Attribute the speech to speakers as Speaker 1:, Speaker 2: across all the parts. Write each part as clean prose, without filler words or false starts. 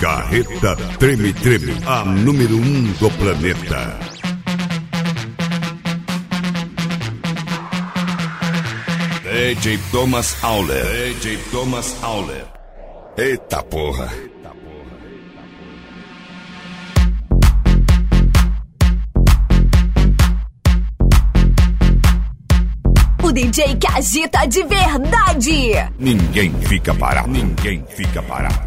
Speaker 1: Carreta Treme Treme, a número 1 do planeta. DJ Thomas Auler. DJ Thomas Auler. Eita porra.
Speaker 2: O DJ que agita de verdade.
Speaker 1: Ninguém fica parado. Ninguém fica parado.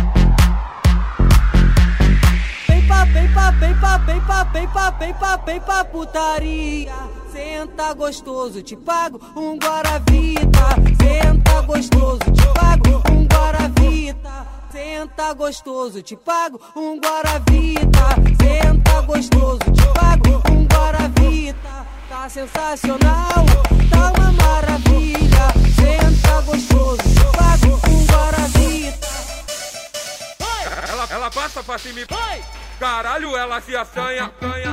Speaker 3: Vem pra putaria. Senta gostoso, te pago um Guaravita. Senta gostoso, te pago um Guaravita. Senta gostoso, te pago um Guaravita. Senta gostoso, te pago um Guaravita. Tá sensacional, tá uma maravilha. Senta gostoso, te pago um Guaravita.
Speaker 4: Ela passa pra cima e vai. Caralho, ela se assanha.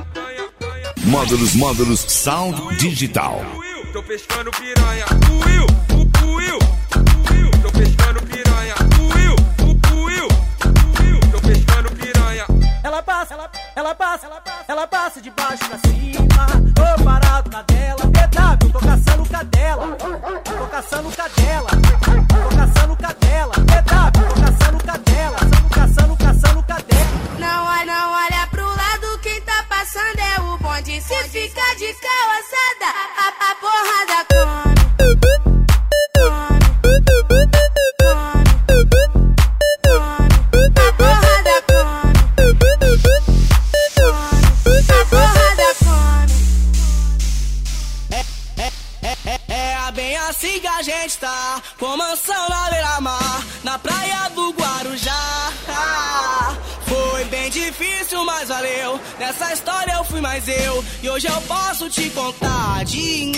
Speaker 1: Módulos Sound Digital.
Speaker 4: Tô pescando piranha. Tô pescando piranha. Tô pescando piranha.
Speaker 3: Ela passa de baixo pra cima. Tô parado na dela. EW, tô caçando cadela. Tô caçando cadela. Tô caçando cadela. EW, tô caçando cadela. Caçando cadela.
Speaker 5: Não olha pro lado, quem tá passando é o bonde. Se fica de calçada, a porrada come. A porrada come.
Speaker 3: É bem assim que a gente tá, com mansão na beira-mar, na praia do Guarujá. Foi bem difícil, mas valeu. Nessa história eu fui mais eu. E hoje eu posso te contar de